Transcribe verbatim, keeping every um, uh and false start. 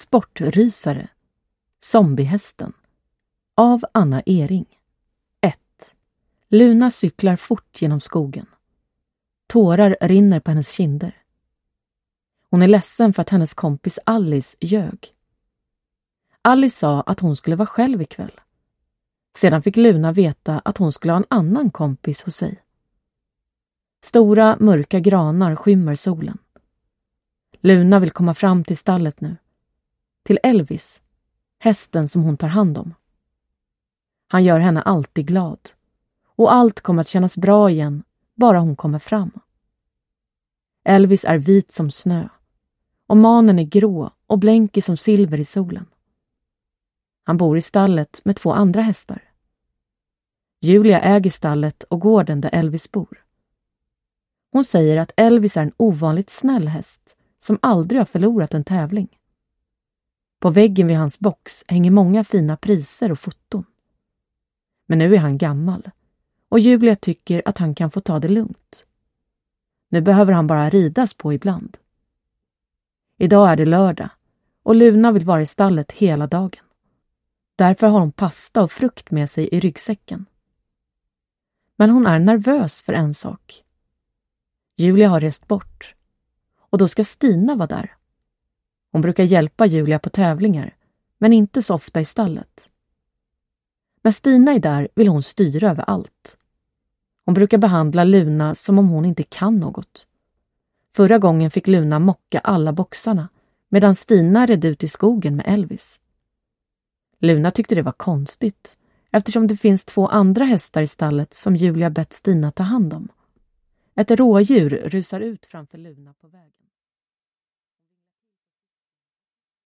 Sportrysare. Zombiehästen. Av Anna Ering. ett. Luna cyklar fort genom skogen. Tårar rinner på hennes kinder. Hon är ledsen för att hennes kompis Alice ljög. Alice sa att hon skulle vara själv ikväll. Sedan fick Luna veta att hon skulle ha en annan kompis hos sig. Stora mörka granar skymmer solen. Luna vill komma fram till stallet nu. Till Elvis, hästen som hon tar hand om. Han gör henne alltid glad. Och allt kommer att kännas bra igen, bara hon kommer fram. Elvis är vit som snö. Och manen är grå och blänker som silver i solen. Han bor i stallet med två andra hästar. Julia äger stallet och gården där Elvis bor. Hon säger att Elvis är en ovanligt snäll häst som aldrig har förlorat en tävling. På väggen vid hans box hänger många fina priser och foton. Men nu är han gammal och Julia tycker att han kan få ta det lugnt. Nu behöver han bara ridas på ibland. Idag är det lördag och Luna vill vara i stallet hela dagen. Därför har hon pasta och frukt med sig i ryggsäcken. Men hon är nervös för en sak. Julia har rest bort och då ska Stina vara där. Hon brukar hjälpa Julia på tävlingar, men inte så ofta i stallet. När Stina är där vill hon styra över allt. Hon brukar behandla Luna som om hon inte kan något. Förra gången fick Luna mocka alla boxarna medan Stina red ut i skogen med Elvis. Luna tyckte det var konstigt eftersom det finns två andra hästar i stallet som Julia bett Stina ta hand om. Ett rådjur rusar ut framför Luna på vägen.